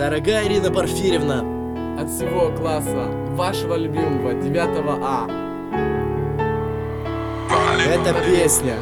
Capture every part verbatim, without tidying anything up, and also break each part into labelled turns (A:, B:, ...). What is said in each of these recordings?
A: Дорогая Ирина Порфирьевна,
B: от всего класса вашего любимого девятого А.
A: эта песня.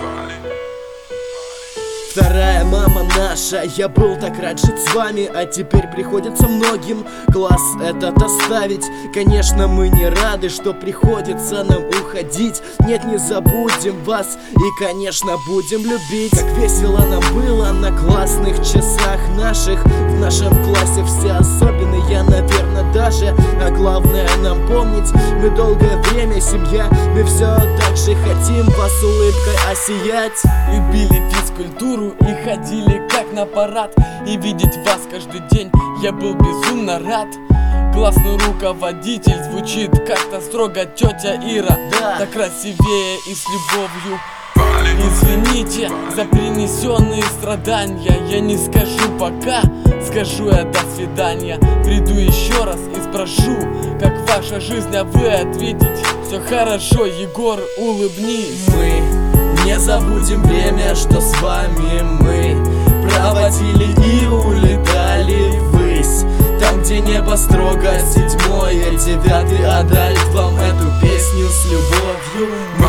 A: Вторая мама наша, я был так рад жить с вами, а теперь приходится многим класс этот оставить. Конечно, мы не рады, что приходится нам уходить. Нет, не забудем вас и, конечно, будем любить. Как весело нам было на классных часах наших. В нашем классе все особенные, наверное, даже. А главное нам помнить, мы долгое время семья. Мы все так же хотим вас улыбкой осиять.
B: Любили физкультуру и ходили как на парад. И видеть вас каждый день я был безумно рад. Классный руководитель звучит как-то строго, тетя Ира,
A: да.
B: Так красивее и с любовью. Извините за принесенные страдания, я не скажу пока, скажу я до свидания. Приду еще раз и спрошу, как ваша жизнь, а вы ответите: все хорошо, Егор, улыбнись.
A: Мы не забудем время, что с вами мы проводили и улетали ввысь. Там, где небо строго седьмое, девятый, а дарит вам эту песню с любовью.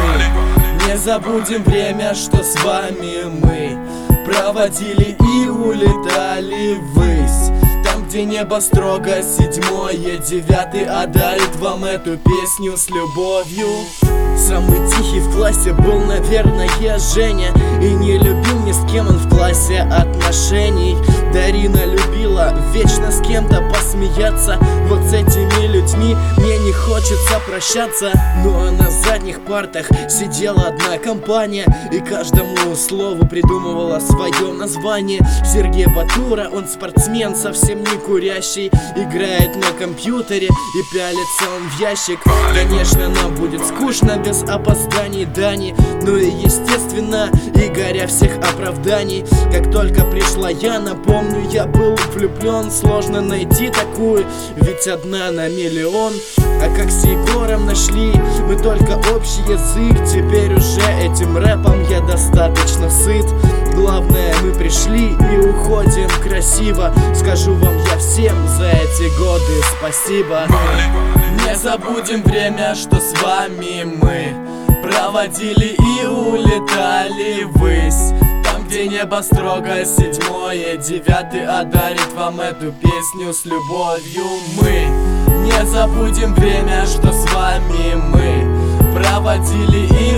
A: Мы не забудем время, что с вами мы проводили и улетали ввысь. Там, где небо строго седьмое, девятый, а дарит вам эту песню с любовью. Самый тихий в классе был, наверное, Женя, и не любил ни с кем он в классе отношений. Дарина любила вечно с кем-то посмеяться. Вот с этими людьми мне не хочется прощаться. Ну а на задних партах сидела одна компания, и каждому слову придумывала свое название. Сергей Батура, он спортсмен, совсем не курящий, играет на компьютере и пялится он в ящик. Конечно, нам будет скучно без опозданий Дани, ну и естественно Игоря всех оправданий. Как только пришла я, напомню, я был влюблен. Сложно найти такую, ведь одна на миллион. А как с Егором нашли мы только общий язык, теперь уже этим рэпом я достаточно сыт. Главное, мы пришли и уходим красиво. Скажу вам я всем за эти годы спасибо. Мы не забудем время, что с вами мы проводили и улетали ввысь. Там, где небо строго седьмое, девятый, а дарит вам эту песню с любовью. Мы не забудем время, что с вами мы проводили и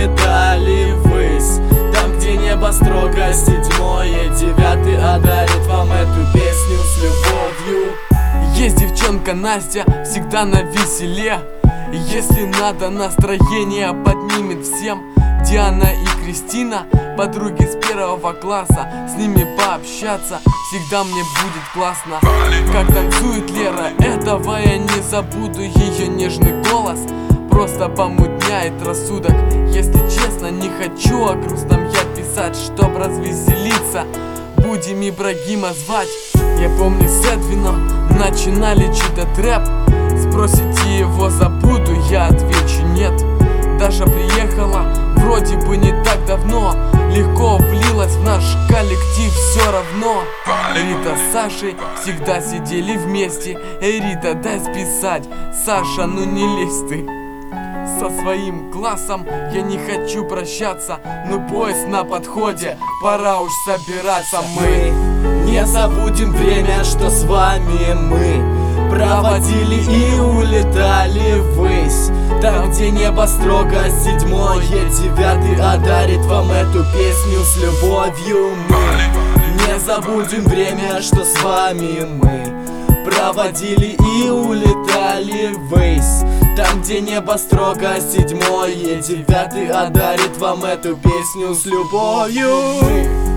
A: улетали ввысь. Там, где небо строго седьмое, девятый, а дарит вам эту песню с любовью.
B: Есть девчонка Настя, всегда на веселе. Если надо, настроение поднимет всем. Диана и Кристина, подруги с первого класса, с ними пообщаться всегда мне будет классно. Как танцует Лера, этого я не забуду. Ее нежный голос просто помутняет рассудок. Если честно, не хочу о грустном я писать, чтоб развеселиться. Будем Ибрагима звать. Я помню, с Эдвином начинали читать рэп. Спросите его, забуду, я отвечу нет. Даша приехала вроде бы не так давно, легко влилась в наш коллектив все равно. Рита с Сашей всегда сидели вместе. Эй, Рита, дай списать. Саша, ну не лезь ты. Со своим классом я не хочу прощаться, но поезд на подходе, пора уж собираться.
A: Мы не забудем время, что с вами мы проводили и улетали ввысь. Там, где небо строго седьмое, девятый, а дарит вам эту песню с любовью. Мы не забудем время, что с вами мы проводили и улетали ввысь. Там, где небо строго седьмое, девятый, а дарит вам эту песню с любовью. Мы